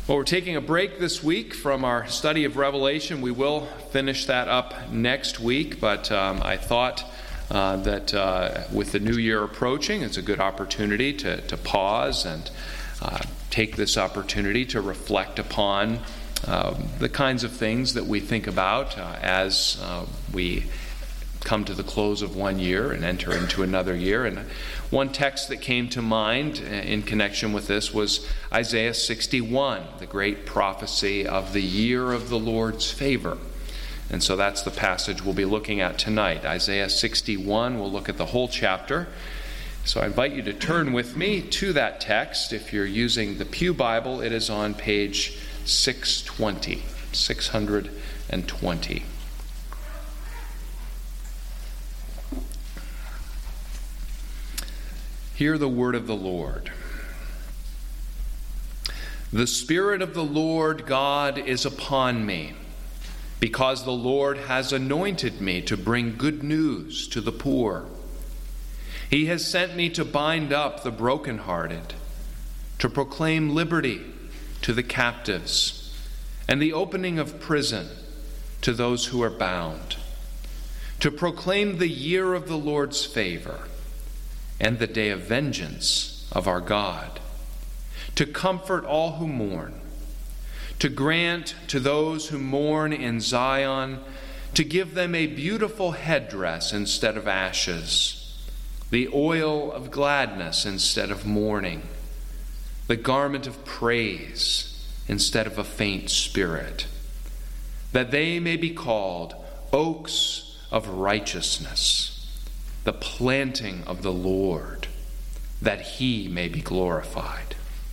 Well, we're taking a break this week from our study of Revelation. We will finish that up next week, but I thought that with the new year approaching, it's a good opportunity to pause and take this opportunity to reflect upon the kinds of things that we think about as we come to the close of one year and enter into another year. And one text that came to mind in connection with this was Isaiah 61, the great prophecy of the year of the Lord's favor. And so that's the passage we'll be looking at tonight. Isaiah 61, we'll look at the whole chapter. So I invite you to turn with me to that text. If you're using the Pew Bible, it is on page 620. Hear the word of the Lord. The Spirit of the Lord God is upon me, because the Lord has anointed me to bring good news to the poor. He has sent me to bind up the brokenhearted, to proclaim liberty to the captives, and the opening of prison to those who are bound, to proclaim the year of the Lord's favor and the day of vengeance of our God, to comfort all who mourn, to grant to those who mourn in Zion, to give them a beautiful headdress instead of ashes, the oil of gladness instead of mourning, the garment of praise instead of a faint spirit, that they may be called oaks of righteousness, the planting of the Lord, that he may be glorified.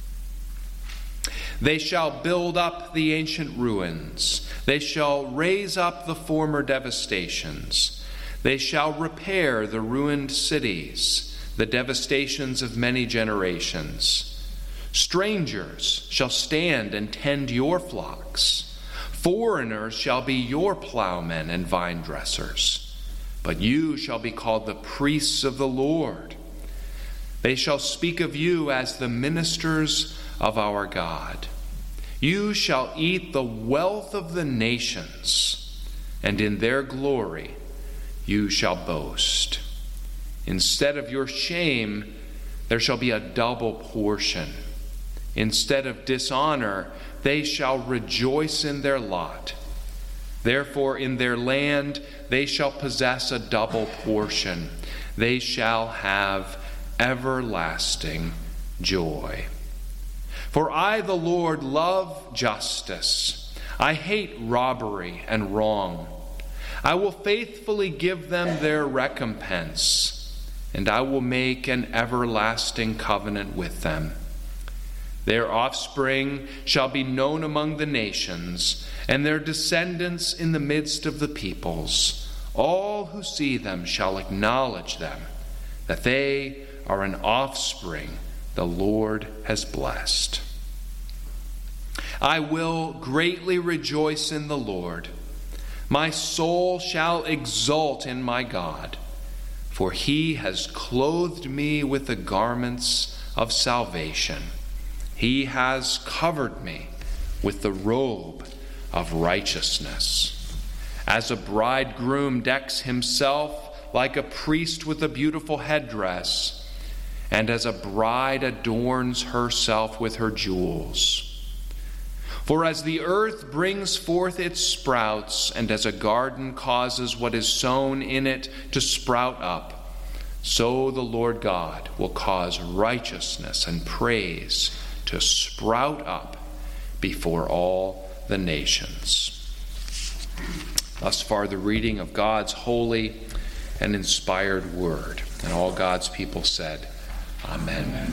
They shall build up the ancient ruins. They shall raise up the former devastations. They shall repair the ruined cities, the devastations of many generations. Strangers shall stand and tend your flocks. Foreigners shall be your plowmen and vine dressers. But you shall be called the priests of the Lord. They shall speak of you as the ministers of our God. You shall eat the wealth of the nations, and in their glory you shall boast. Instead of your shame, there shall be a double portion. Instead of dishonor, they shall rejoice in their lot. Therefore, in their land they shall possess a double portion. They shall have everlasting joy. For I, the Lord, love justice. I hate robbery and wrong. I will faithfully give them their recompense, and I will make an everlasting covenant with them. Their offspring shall be known among the nations, and their descendants in the midst of the peoples. All who see them shall acknowledge them, that they are an offspring the Lord has blessed. I will greatly rejoice in the Lord. My soul shall exult in my God, for he has clothed me with the garments of salvation. He has covered me with the robe of righteousness. As a bridegroom decks himself like a priest with a beautiful headdress, and as a bride adorns herself with her jewels. For as the earth brings forth its sprouts, and as a garden causes what is sown in it to sprout up, so the Lord God will cause righteousness and praise to sprout up before all the nations. Thus far, the reading of God's holy and inspired word. And all God's people said, Amen.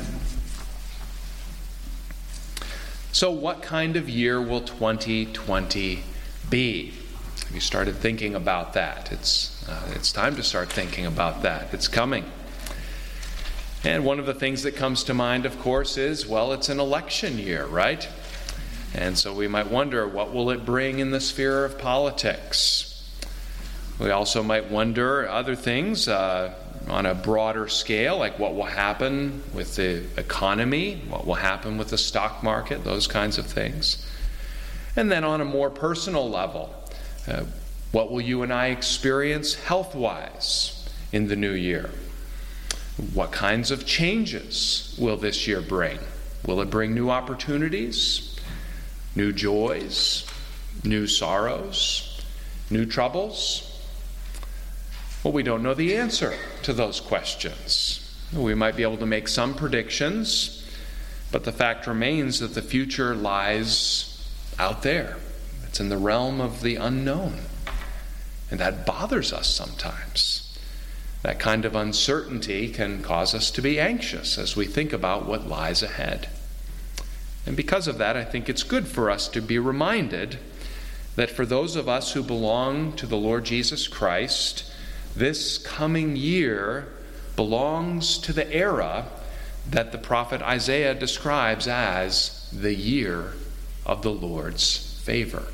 So what kind of year will 2020 be? Have you started thinking about that? It's time to start thinking about that. It's coming. And one of the things that comes to mind, of course, is, well, it's an election year, right? And so we might wonder, what will it bring in the sphere of politics? We also might wonder other things. on a broader scale, like what will happen with the economy, what will happen with the stock market, those kinds of things. And then on a more personal level, what will you and I experience health-wise in the new year? What kinds of changes will this year bring? Will it bring new opportunities, new joys, new sorrows, new troubles? Well, we don't know the answer to those questions. We might be able to make some predictions, but the fact remains that the future lies out there. It's in the realm of the unknown. And that bothers us sometimes. That kind of uncertainty can cause us to be anxious as we think about what lies ahead. And because of that, I think it's good for us to be reminded that for those of us who belong to the Lord Jesus Christ, this coming year belongs to the era that the prophet Isaiah describes as the year of the Lord's favor.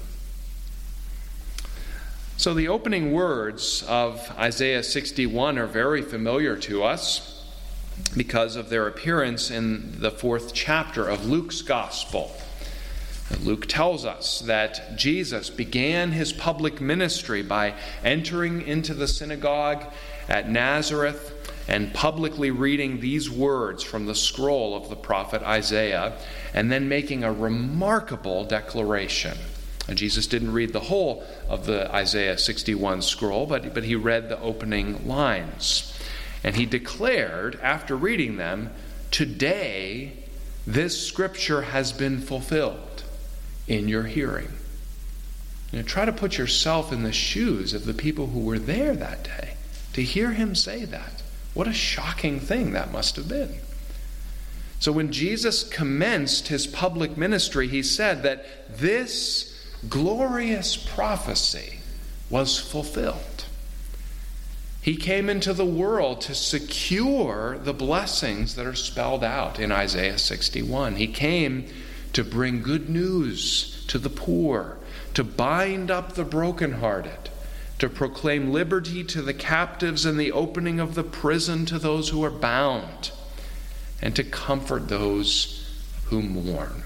So the opening words of Isaiah 61 are very familiar to us because of their appearance in the 4th chapter of Luke's Gospel. Luke tells us that Jesus began his public ministry by entering into the synagogue at Nazareth and publicly reading these words from the scroll of the prophet Isaiah, and then making a remarkable declaration. And Jesus didn't read the whole of the Isaiah 61 scroll, but he read the opening lines. And he declared, after reading them, "Today this scripture has been fulfilled in your hearing." Try to put yourself in the shoes of the people who were there that day to hear him say that. What a shocking thing that must have been. So when Jesus commenced his public ministry, he said that this glorious prophecy was fulfilled. He came into the world to secure the blessings that are spelled out in Isaiah 61. He came to bring good news to the poor, to bind up the brokenhearted, to proclaim liberty to the captives and the opening of the prison to those who are bound, and to comfort those who mourn.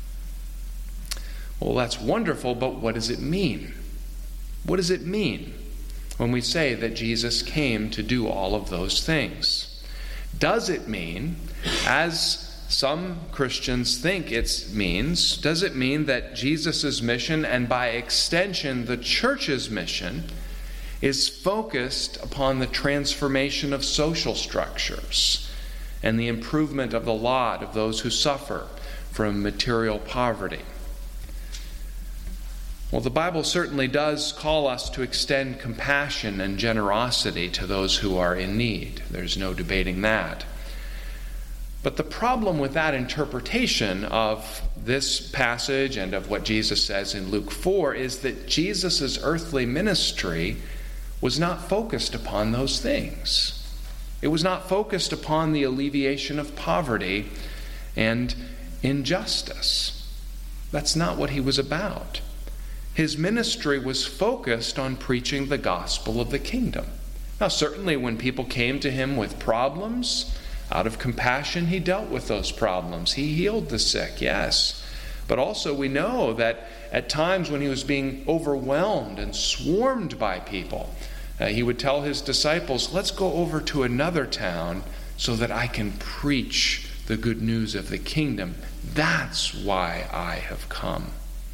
Well, that's wonderful, but what does it mean? What does it mean when we say that Jesus came to do all of those things? Does it mean, as some Christians think it means, does it mean that Jesus' mission, and by extension the church's mission, is focused upon the transformation of social structures and the improvement of the lot of those who suffer from material poverty? Well, the Bible certainly does call us to extend compassion and generosity to those who are in need. There's no debating that. But the problem with that interpretation of this passage and of what Jesus says in Luke 4 is that Jesus' earthly ministry was not focused upon those things. It was not focused upon the alleviation of poverty and injustice. That's not what he was about. His ministry was focused on preaching the gospel of the kingdom. Now, certainly when people came to him with problems, out of compassion, he dealt with those problems. He healed the sick, yes. But also we know that at times when he was being overwhelmed and swarmed by people, he would tell his disciples, "Let's go over to another town so that I can preach the good news of the kingdom. That's why I have come."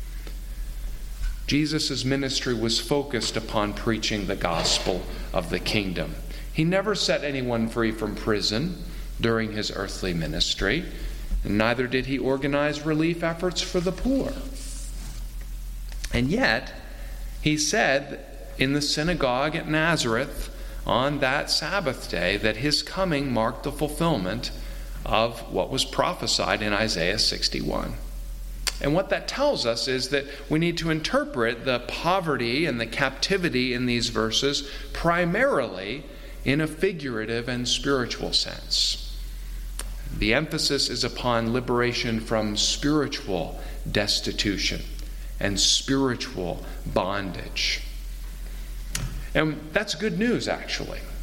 Jesus' ministry was focused upon preaching the gospel of the kingdom. He never set anyone free from prison during his earthly ministry, and neither did he organize relief efforts for the poor. And yet, he said in the synagogue at Nazareth on that Sabbath day that his coming marked the fulfillment of what was prophesied in Isaiah 61. And what that tells us is that we need to interpret the poverty and the captivity in these verses primarily in a figurative and spiritual sense. The emphasis is upon liberation from spiritual destitution and spiritual bondage. And that's good news, actually.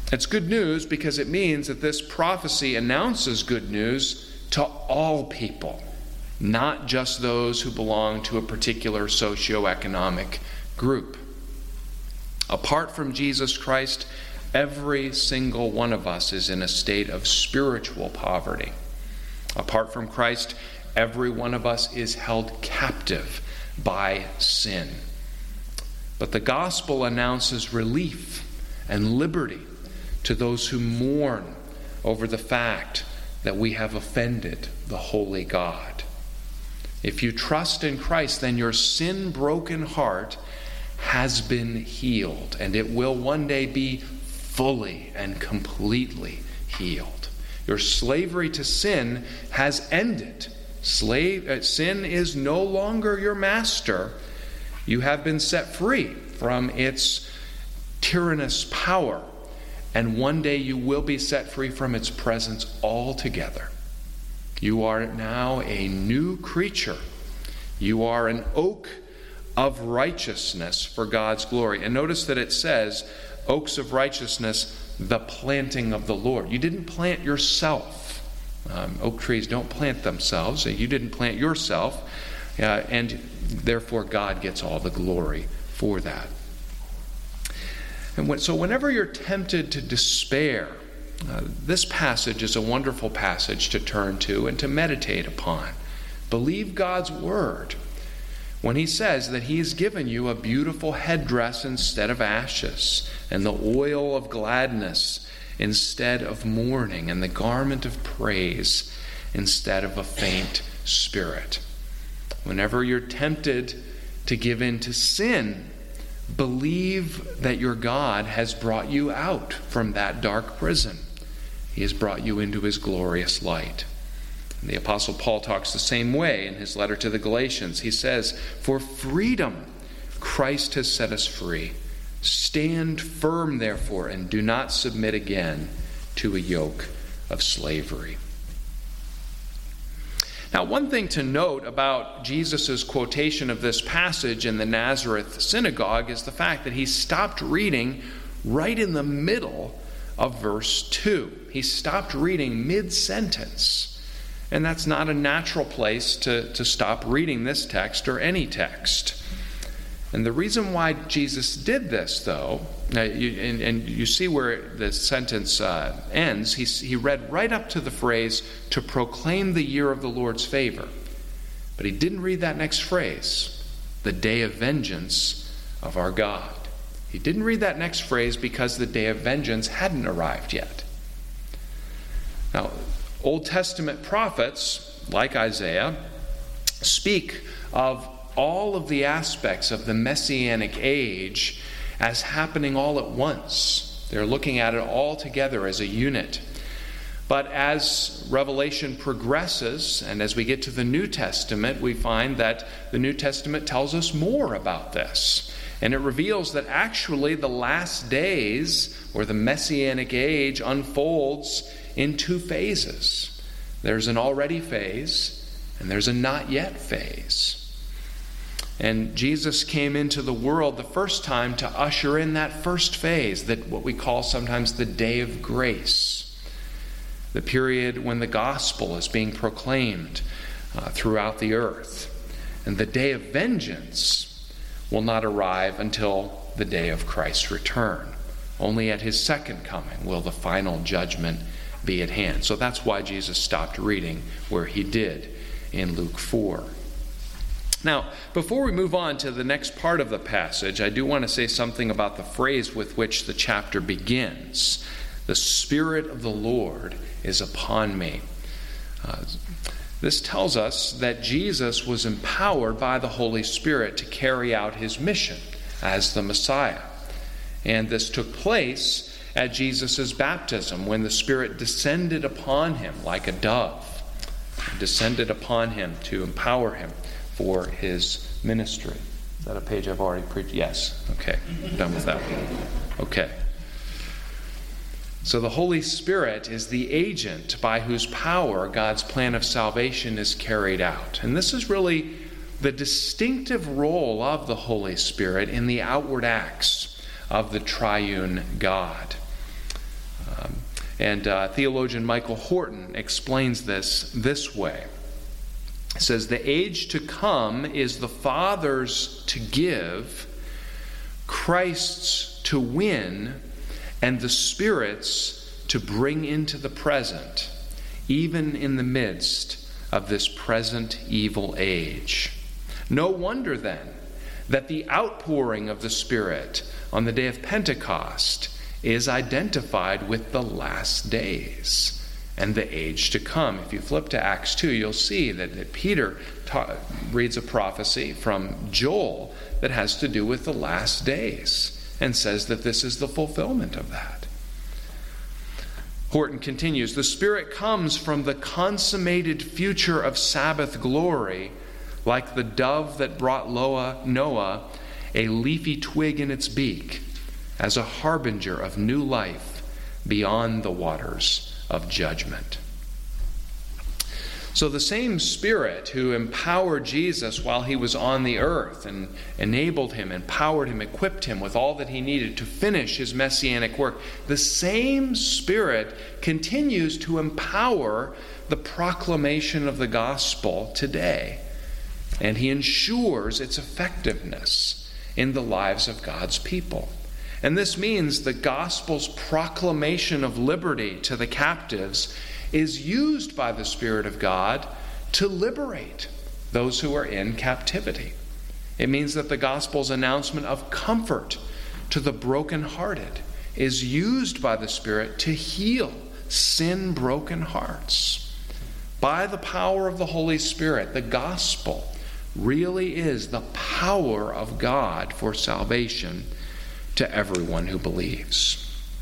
It's good news because it means that this prophecy announces good news to all people, not just those who belong to a particular socioeconomic group. Apart from Jesus Christ, every single one of us is in a state of spiritual poverty. Apart from Christ, every one of us is held captive by sin. But the gospel announces relief and liberty to those who mourn over the fact that we have offended the holy God. If you trust in Christ, then your sin-broken heart has been healed, and it will one day be fully and completely healed. Your slavery to sin has ended. Sin is no longer your master. You have been set free from its tyrannous power, and one day you will be set free from its presence altogether. You are now a new creature. You are an oak of righteousness for God's glory. And notice that it says, oaks of righteousness, the planting of the Lord. You didn't plant yourself. Oak trees don't plant themselves. You didn't plant yourself. And therefore God gets all the glory for that. And so whenever you're tempted to despair, this passage is a wonderful passage to turn to and to meditate upon. Believe God's word when he says that he has given you a beautiful headdress instead of ashes, and the oil of gladness instead of mourning, and the garment of praise instead of a faint spirit. Whenever you're tempted to give in to sin, believe that your God has brought you out from that dark prison. He has brought you into his glorious light. And the Apostle Paul talks the same way in his letter to the Galatians. He says, "For freedom Christ has set us free. Stand firm, therefore, and do not submit again to a yoke of slavery." Now, one thing to note about Jesus' quotation of this passage in the Nazareth synagogue is the fact that he stopped reading right in the middle of verse 2. He stopped reading mid-sentence. And that's not a natural place to stop reading this text or any text. And the reason why Jesus did this, though, and you see where the sentence ends, he read right up to the phrase, "to proclaim the year of the Lord's favor." But he didn't read that next phrase, "the day of vengeance of our God." He didn't read that next phrase because the day of vengeance hadn't arrived yet. Now, Old Testament prophets, like Isaiah, speak of all of the aspects of the Messianic age as happening all at once. They're looking at it all together as a unit. But as Revelation progresses, and as we get to the New Testament, we find that the New Testament tells us more about this. And it reveals that actually the last days, or the Messianic age, unfolds in two phases. There's an already phase, and there's a not yet phase. And Jesus came into the world the first time to usher in that first phase, that what we call sometimes the day of grace, the period when the gospel is being proclaimed throughout the earth. And the day of vengeance will not arrive until the day of Christ's return. Only at his second coming will the final judgment be at hand. So that's why Jesus stopped reading where he did in Luke 4. Now, before we move on to the next part of the passage, I do want to say something about the phrase with which the chapter begins. "The Spirit of the Lord is upon me." This tells us that Jesus was empowered by the Holy Spirit to carry out his mission as the Messiah. And this took place at Jesus' baptism, when the Spirit descended upon him like a dove, descended upon him to empower him for his ministry. Is that a page I've already preached? Yes. Okay. Done with that one. Okay. So the Holy Spirit is the agent by whose power God's plan of salvation is carried out. And this is really the distinctive role of the Holy Spirit in the outward acts of the triune God. And theologian Michael Horton explains this way. He says, the age to come is the Father's to give, Christ's to win, and the Spirit's to bring into the present, even in the midst of this present evil age. No wonder then that the outpouring of the Spirit on the day of Pentecost is identified with the last days and the age to come. If you flip to Acts 2, you'll see that Peter reads a prophecy from Joel that has to do with the last days and says that this is the fulfillment of that. Horton continues, the Spirit comes from the consummated future of Sabbath glory, like the dove that brought Noah a leafy twig in its beak, as a harbinger of new life beyond the waters of judgment. So the same Spirit who empowered Jesus while he was on the earth and enabled him, empowered him, equipped him with all that he needed to finish his messianic work, the same Spirit continues to empower the proclamation of the gospel today. And he ensures its effectiveness in the lives of God's people. And this means the gospel's proclamation of liberty to the captives is used by the Spirit of God to liberate those who are in captivity. It means that the gospel's announcement of comfort to the brokenhearted is used by the Spirit to heal sin-broken hearts. By the power of the Holy Spirit, the gospel really is the power of God for salvation to everyone who believes.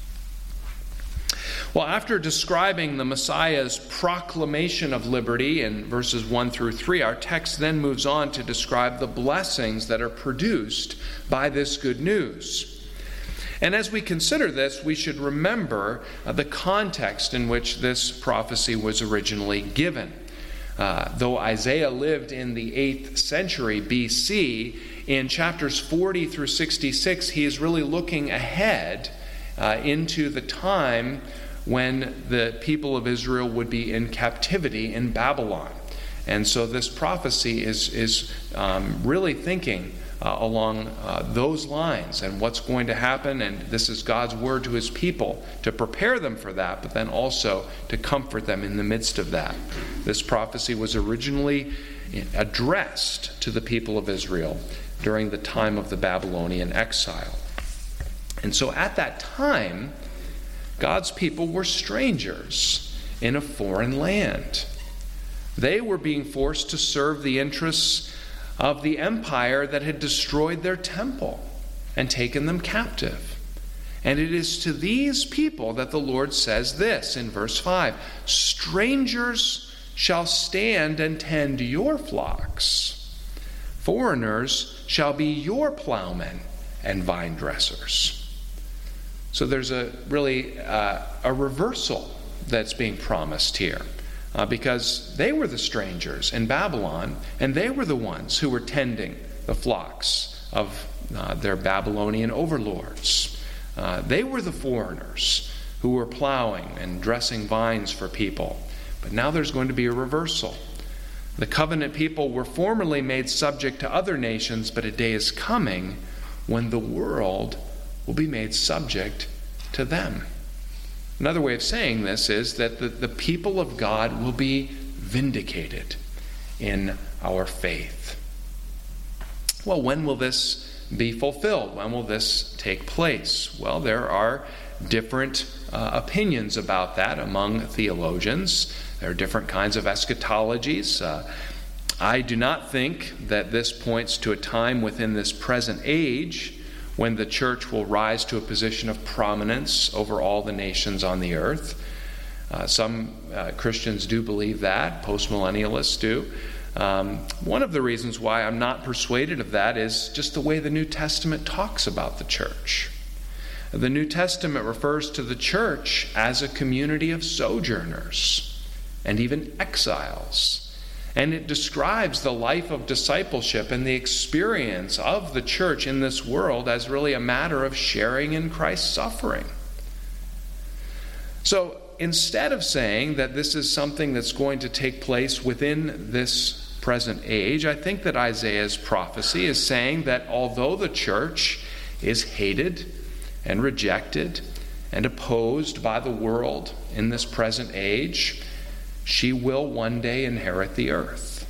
Well, after describing the Messiah's proclamation of liberty in verses 1 through 3, our text then moves on to describe the blessings that are produced by this good news. And as we consider this, we should remember the context in which this prophecy was originally given. Though Isaiah lived in the 8th century BC, in chapters 40 through 66, he is really looking ahead into the time when the people of Israel would be in captivity in Babylon. And so this prophecy is really thinking along those lines and what's going to happen. And this is God's word to his people to prepare them for that, but then also to comfort them in the midst of that. This prophecy was originally addressed to the people of Israel during the time of the Babylonian exile. And so at that time, God's people were strangers in a foreign land. They were being forced to serve the interests of the empire that had destroyed their temple and taken them captive. And it is to these people that the Lord says this in verse 5, strangers shall stand and tend your flocks. Foreigners shall be your plowmen and vine dressers. So there's a reversal that's being promised here. Because they were the strangers in Babylon, and they were the ones who were tending the flocks of their Babylonian overlords. They were the foreigners who were plowing and dressing vines for people. But now there's going to be a reversal. The covenant people were formerly made subject to other nations, but a day is coming when the world will be made subject to them. Another way of saying this is that the people of God will be vindicated in our faith. Well, when will this be fulfilled? When will this take place? Well, there are different opinions about that among theologians. There are different kinds of eschatologies. I do not think that this points to a time within this present age when the church will rise to a position of prominence over all the nations on the earth. Some Christians do believe that. Postmillennialists do. One of the reasons why I'm not persuaded of that is just the way the New Testament talks about the church. The New Testament refers to the church as a community of sojourners and even exiles. And it describes the life of discipleship and the experience of the church in this world as really a matter of sharing in Christ's suffering. So instead of saying that this is something that's going to take place within this present age, I think that Isaiah's prophecy is saying that although the church is hated and rejected and opposed by the world in this present age, she will one day inherit the earth.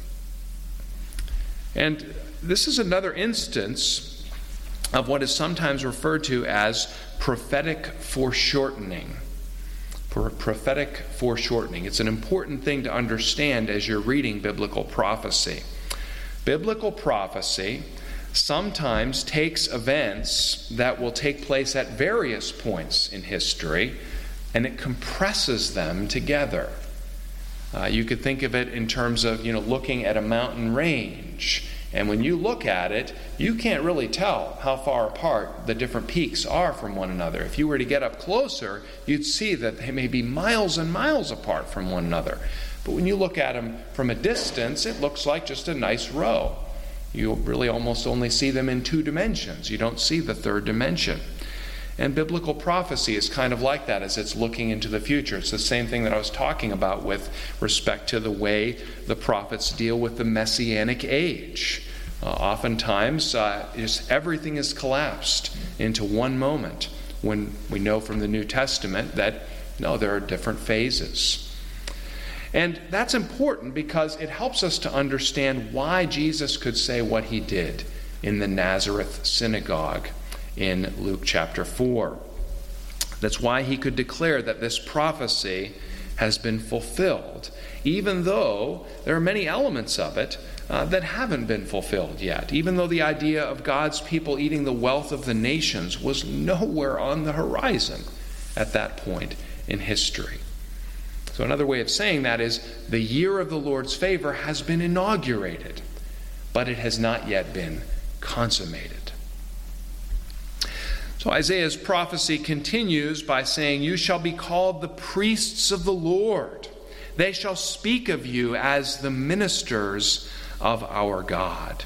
And this is another instance of what is sometimes referred to as prophetic foreshortening. Prophetic foreshortening. It's an important thing to understand as you're reading biblical prophecy. Biblical prophecy sometimes takes events that will take place at various points in history and it compresses them together. You could think of it in terms of, looking at a mountain range. And when you look at it, you can't really tell how far apart the different peaks are from one another. If you were to get up closer, you'd see that they may be miles and miles apart from one another. But when you look at them from a distance, it looks like just a nice row. You really almost only see them in two dimensions. You don't see the third dimension. And biblical prophecy is kind of like that as it's looking into the future. It's the same thing that I was talking about with respect to the way the prophets deal with the Messianic age. Oftentimes, just everything is collapsed into one moment when we know from the New Testament that, no, there are different phases. And that's important because it helps us to understand why Jesus could say what he did in the Nazareth synagogue in Luke chapter 4. That's why he could declare that this prophecy has been fulfilled, even though there are many elements of it that haven't been fulfilled yet, even though the idea of God's people eating the wealth of the nations was nowhere on the horizon at that point in history. So another way of saying that is the year of the Lord's favor has been inaugurated, but it has not yet been consummated. So Isaiah's prophecy continues by saying, "You shall be called the priests of the Lord. They shall speak of you as the ministers of our God."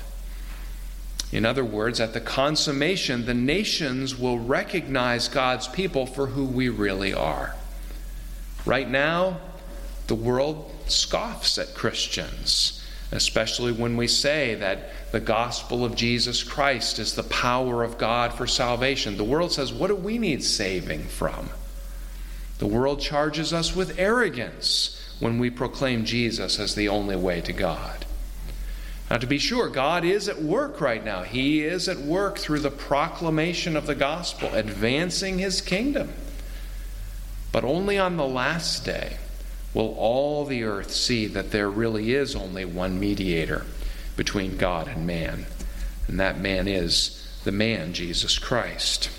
In other words, at the consummation, the nations will recognize God's people for who we really are. Right now, the world scoffs at Christians, especially when we say that the gospel of Jesus Christ is the power of God for salvation. The world says, what do we need saving from? The world charges us with arrogance when we proclaim Jesus as the only way to God. Now, to be sure, God is at work right now. He is at work through the proclamation of the gospel, advancing his kingdom. But only on the last day will all the earth see that there really is only one mediator between God and man. And that man is the man, Jesus Christ.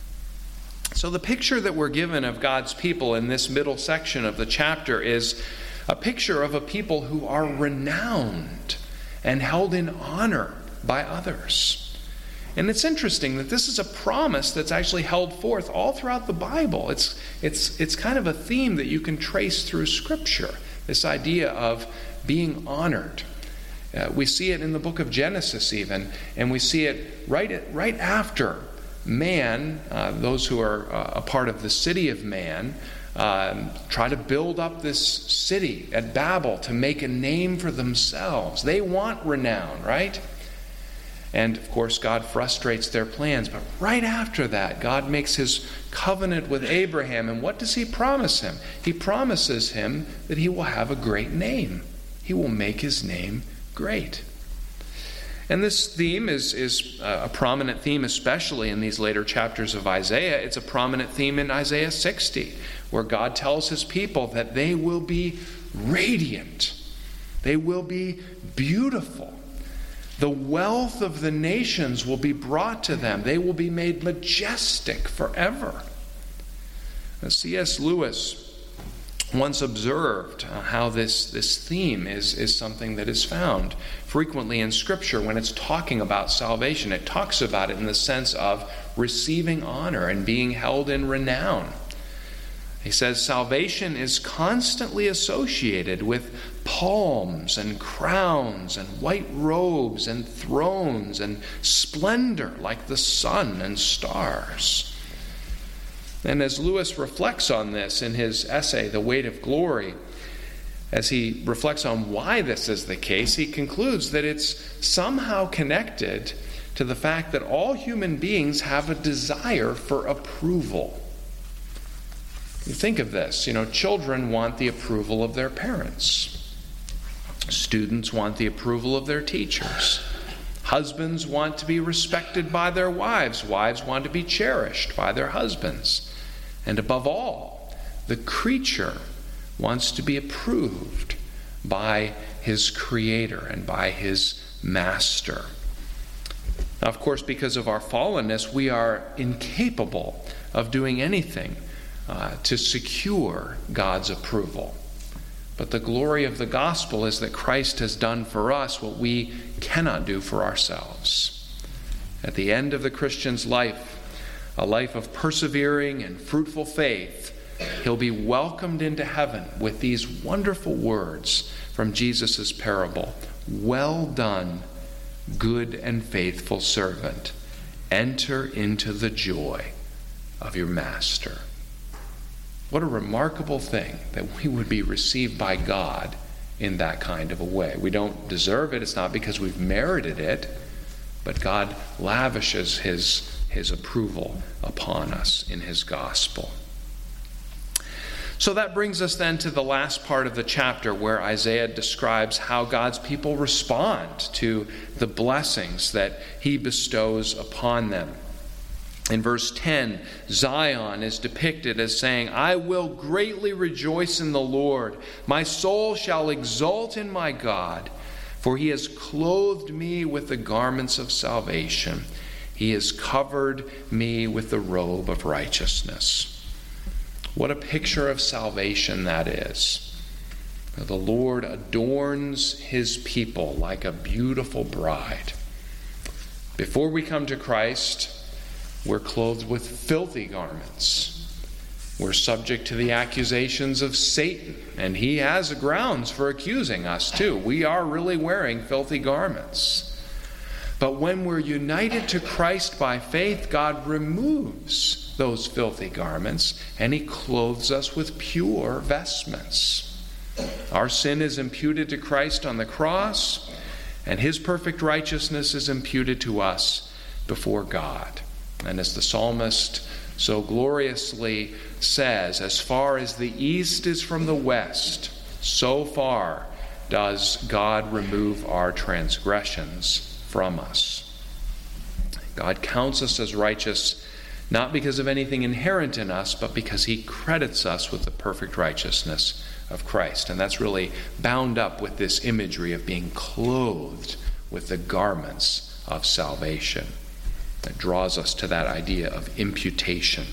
So the picture that we're given of God's people in this middle section of the chapter is a picture of a people who are renowned and held in honor by others. And it's interesting that this is a promise that's actually held forth all throughout the Bible. It's kind of a theme that you can trace through Scripture, this idea of being honored. We see it in the book of Genesis even, and we see it right after man, those who are a part of the city of man, try to build up this city at Babel to make a name for themselves. They want renown, right? And, of course, God frustrates their plans. But right after that, God makes his covenant with Abraham. And what does he promise him? He promises him that he will have a great name. He will make his name great. And this theme is a prominent theme, especially in these later chapters of Isaiah. It's a prominent theme in Isaiah 60, where God tells his people that they will be radiant. They will be beautiful. The wealth of the nations will be brought to them. They will be made majestic forever. C.S. Lewis once observed how this theme is something that is found frequently in Scripture when it's talking about salvation. It talks about it in the sense of receiving honor and being held in renown. He says, salvation is constantly associated with palms and crowns and white robes and thrones and splendor like the sun and stars. And as Lewis reflects on this in his essay, The Weight of Glory, as he reflects on why this is the case, he concludes that it's somehow connected to the fact that all human beings have a desire for approval. You think of this, children want the approval of their parents. Students want the approval of their teachers. Husbands want to be respected by their wives. Wives want to be cherished by their husbands. And above all, the creature wants to be approved by his Creator and by his Master. Now, of course, because of our fallenness, we are incapable of doing anything to secure God's approval. But the glory of the gospel is that Christ has done for us what we cannot do for ourselves. At the end of the Christian's life, a life of persevering and fruitful faith, he'll be welcomed into heaven with these wonderful words from Jesus' parable. Well done, good and faithful servant. Enter into the joy of your master. What a remarkable thing that we would be received by God in that kind of a way. We don't deserve it. It's not because we've merited it, but God lavishes his approval upon us in his gospel. So that brings us then to the last part of the chapter where Isaiah describes how God's people respond to the blessings that he bestows upon them. In verse 10, Zion is depicted as saying, I will greatly rejoice in the Lord. My soul shall exult in my God, for he has clothed me with the garments of salvation. He has covered me with the robe of righteousness. What a picture of salvation that is. The Lord adorns his people like a beautiful bride. Before we come to Christ, we're clothed with filthy garments. We're subject to the accusations of Satan, and he has grounds for accusing us too. We are really wearing filthy garments. But when we're united to Christ by faith, God removes those filthy garments, and he clothes us with pure vestments. Our sin is imputed to Christ on the cross, and his perfect righteousness is imputed to us before God. And as the psalmist so gloriously says, as far as the east is from the west, so far does God remove our transgressions from us. God counts us as righteous not because of anything inherent in us, but because he credits us with the perfect righteousness of Christ. And that's really bound up with this imagery of being clothed with the garments of salvation. That draws us to that idea of imputation.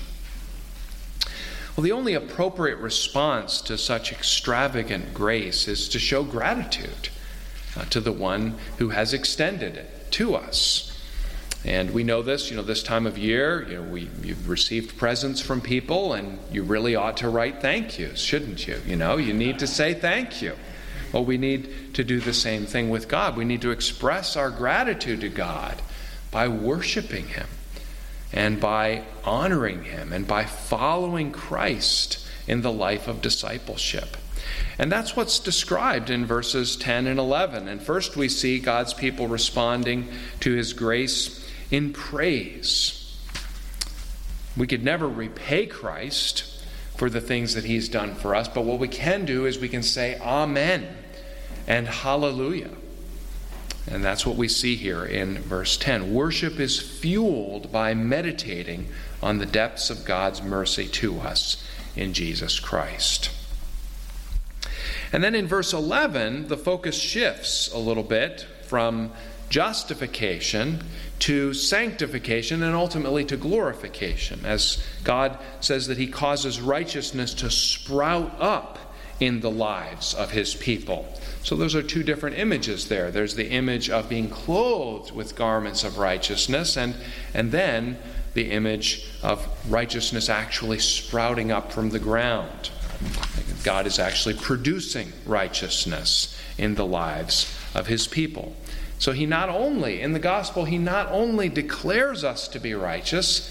Well, the only appropriate response to such extravagant grace is to show gratitude to the one who has extended it to us. And we know this, this time of year, you've received presents from people, and you really ought to write thank yous, shouldn't you? You need to say thank you. Well, we need to do the same thing with God. We need to express our gratitude to God by worshiping him and by honoring him and by following Christ in the life of discipleship. And that's what's described in verses 10 and 11. And first we see God's people responding to his grace in praise. We could never repay Christ for the things that he's done for us, but what we can do is we can say amen and hallelujah. And that's what we see here in verse 10. Worship is fueled by meditating on the depths of God's mercy to us in Jesus Christ. And then in verse 11, the focus shifts a little bit from justification to sanctification and ultimately to glorification, as God says that he causes righteousness to sprout up in the lives of his people. So those are two different images there. There's the image of being clothed with garments of righteousness, and then the image of righteousness actually sprouting up from the ground. God is actually producing righteousness in the lives of his people. So in the gospel, he not only declares us to be righteous,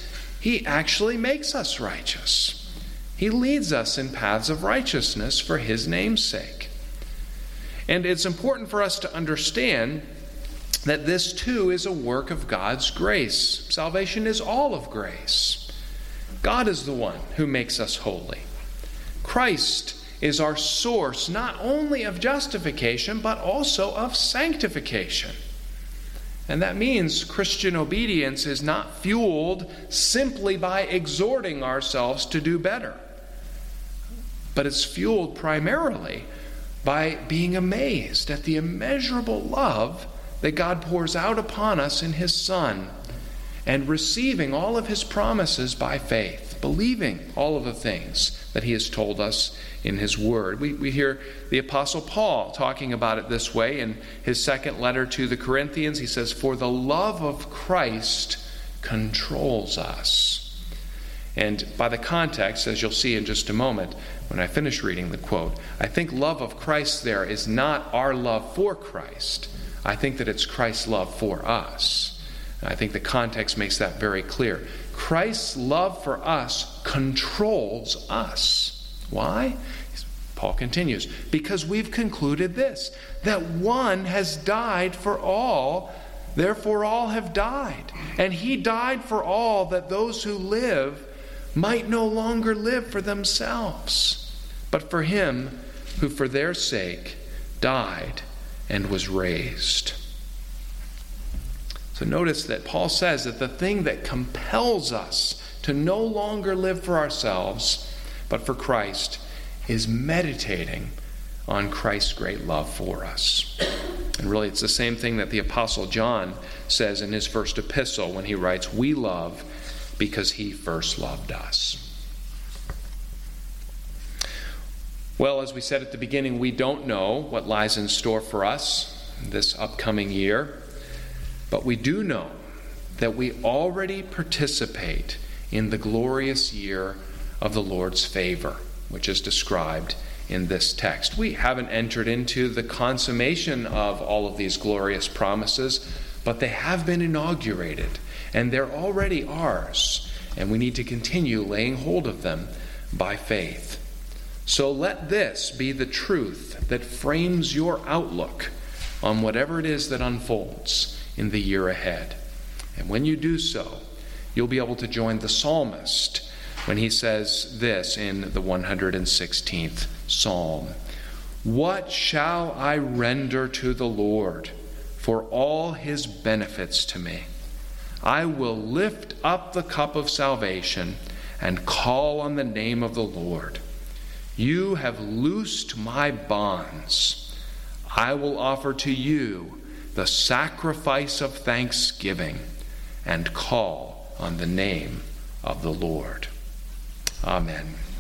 He actually makes us righteous. He leads us in paths of righteousness for his name's sake. And it's important for us to understand that this too is a work of God's grace. Salvation is all of grace. God is the one who makes us holy. Christ is our source not only of justification, but also of sanctification. And that means Christian obedience is not fueled simply by exhorting ourselves to do better, but it's fueled primarily by being amazed at the immeasurable love that God pours out upon us in his Son, and receiving all of his promises by faith, believing all of the things that he has told us in his word. We hear the Apostle Paul talking about it this way in his second letter to the Corinthians. He says, "For the love of Christ controls us." And by the context, as you'll see in just a moment, when I finish reading the quote, I think love of Christ there is not our love for Christ. I think that it's Christ's love for us. And I think the context makes that very clear. Christ's love for us controls us. Why? Paul continues, because we've concluded this, that one has died for all, therefore all have died. And he died for all, that those who live might no longer live for themselves, but for him who for their sake died and was raised. So notice that Paul says that the thing that compels us to no longer live for ourselves, but for Christ, is meditating on Christ's great love for us. And really, it's the same thing that the Apostle John says in his first epistle when he writes, "We love because he first loved us." Well, as we said at the beginning, we don't know what lies in store for us this upcoming year, but we do know that we already participate in the glorious year of the Lord's favor, which is described in this text. We haven't entered into the consummation of all of these glorious promises, but they have been inaugurated, and they're already ours, and we need to continue laying hold of them by faith. So let this be the truth that frames your outlook on whatever it is that unfolds in the year ahead. And when you do so, you'll be able to join the psalmist when he says this in the 116th Psalm, "What shall I render to the Lord for all his benefits to me? I will lift up the cup of salvation and call on the name of the Lord. You have loosed my bonds. I will offer to you the sacrifice of thanksgiving and call on the name of the Lord." Amen.